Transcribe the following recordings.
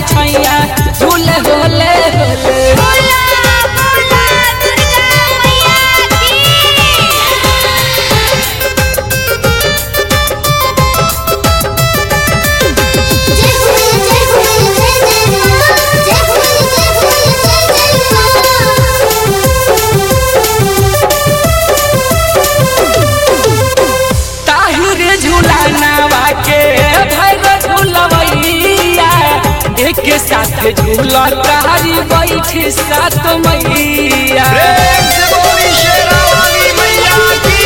छैया झूले होले होले के साथ झूला तारी बैठी सात मैया प्रेम से बोली शेरावाली मैया की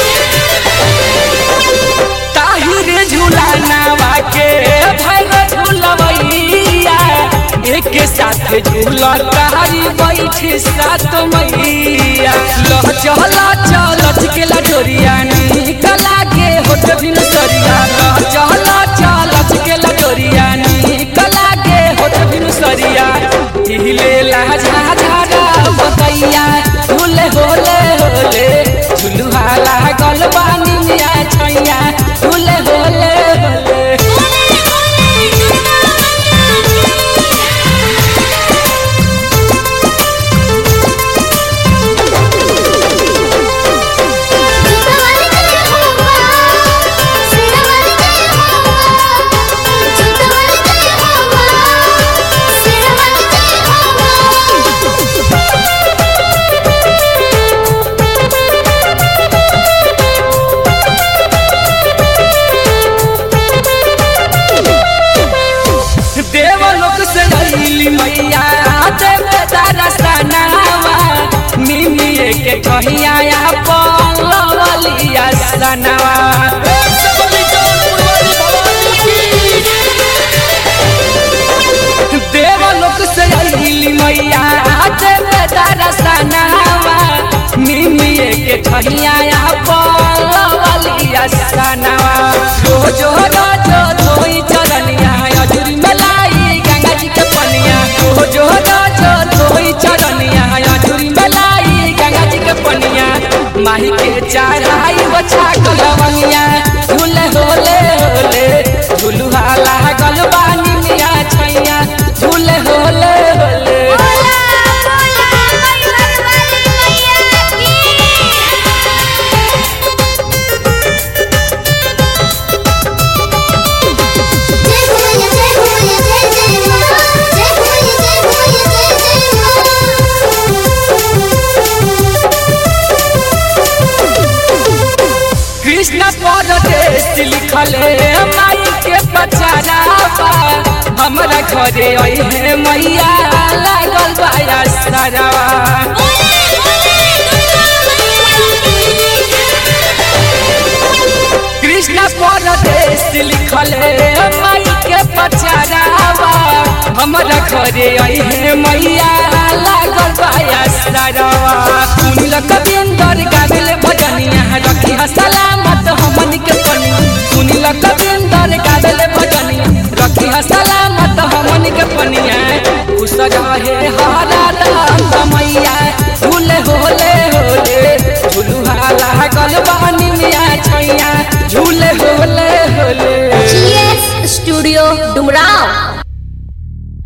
ताहिर झूला नावा के भैर झूलवैया एक साथ झूला तारी बैठी सात मैया लह चला चलच के लडोरिया निकला के होठ बिन सरिया लह चला चलच के लडोरिया निकला सरिया हिले लाझा झाड़ा बतैया झूले होले होले झुलुहा लागल बानी मिया छैया झूले होले होले के कहिया पलवलिया सनवा देवलोक से अइली मैया देवे दरसनवा मिमिए के कहिया पलवलिया सनवा रोज रोज धोई चरनिया अजुरी मलाई गंगा जी के पनिया रोज रोज धोई चरनिया अजुरी मलाई गंगा जी के पनिया माही के चढ़ाई बचा कलवनिया झूले होले होले झुलुहा लागल बानी मिया छैया झूले होले होले कृष्ण परदेश लिखले माई के पचारावा हमरा घरे अइहे मैया लागल बाया सरावा कृष्ण परदेश लिखले माई के पचारावा हमरा घरे अइहे मैया लागल बाया